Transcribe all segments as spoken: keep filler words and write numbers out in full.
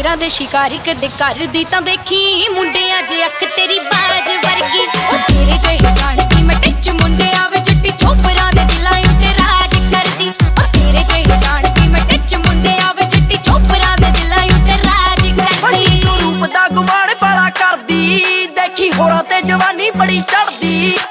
शेरां दे शिकारी कदे करदी तां देखी मुंडियां जे अख तेरी बाज वर्गी ओ तेरे जेही जानदी मैं टिच मुंडे आवे चिट्टी छोपरां दे दिलां उत्ते राज करदी ओ तेरे जेही जानदी मैं टिच मुंडे आवे चिट्टी छोपरां दे दिलां उत्ते राज करदी तू रूप दा गुमान बड़ा करदी देखी होरां ते जवानी बड़ी चढ़दी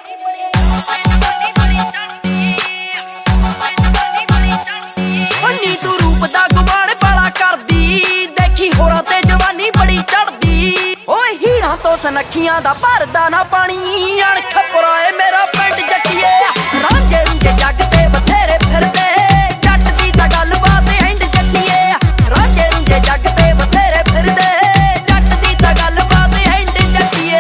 तू रूप दा गुमान बड़ा करदी देखी होरां ते जवानी बड़ी चढ़दी ओए हीरा तो सनखियां दा भरदा ना पानी अणख पुराए मेरा पिंड जट्टिए रांझे रुंझे जग ते बथेरे फिरदे जट दी तां गल बात एंड जट्टिए रांझे रुंझे जग ते बथेरे फिरदे जट दी तां गल बात एंड जट्टिए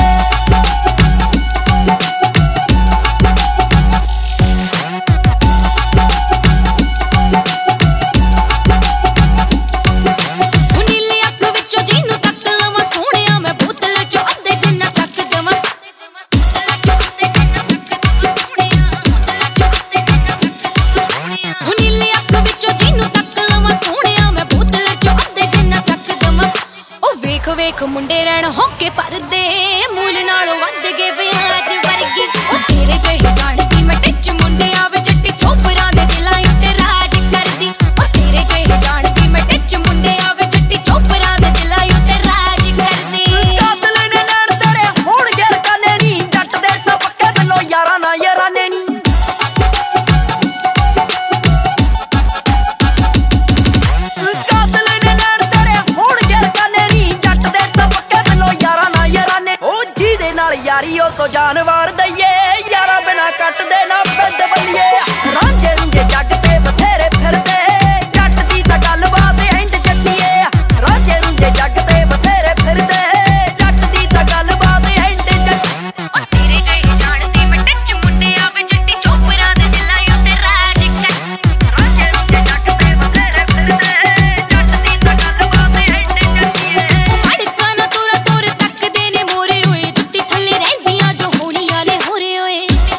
वेख मुंडे रहन होके परदे मूल नालों वध गए विराज वर्गी ओ तेरे जेही जानदी मैं टिच मुंडे आवे चिट्टी छोपरां दे दिलां उत्ते राज करदी ओ तेरे जेही जानदी मैं टिच मुंडे आवे चिट्टी छोपरां दे दिलां उत्ते राज करदी कातल ने नैन तेरे होण गिर कने नी जट दे सबके बिलो यारां ना याराने नी यारी तो जानवर दईए यारा बिना कट दे ना पिंड बल्लिए रांझे रुंझे जग ते बथेरे फिरदे जट दी तां गल बात एंड जट्टिए रांझे रुंझे जग ते बथेरे फिरदे जट दी तां गल बात एंड जट्टी ओ तेरे जेही जानदी मैं टिच मुंडे आवे चिट्टी छोपरां दे दिलां उत्ते राज करदी रांझे रुंझे जग ते बथेरे फिरदे जट दी तां गल बात एंड जट्टिए अड़का ना तुर तुर तकदे ने मोरे होए जुत्ती थल्ले रहंदियां जो होणियां ने होरे होए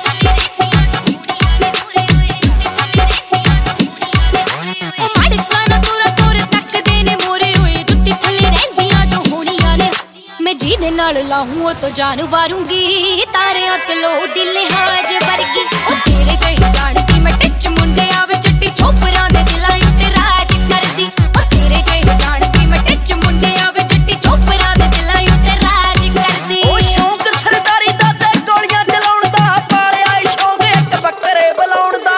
जी दे नाल लाहूं तो जान वारूंगी तारियां तलो दी लिहाज वर्गी ओ तेरे जेही जानदी मैं टिच मुंडे आवे चिट्टी छोपरां दे दिलां उत्ते राज करदी ओ तेरे जेही जानदी मैं टिच मुंडे आवे चिट्टी छोपरां दे दिलां उत्ते राज करदी ओ शौक सरदारी दा ते गोलियां चलाउण दा पालिया शौक एक बकरे बुलाउण दा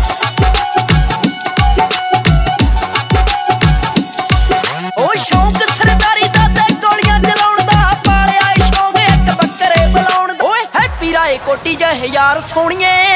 ओ शौक सरदारी दा ते गोलियां चलाउण कोटी जह यार सोहणिए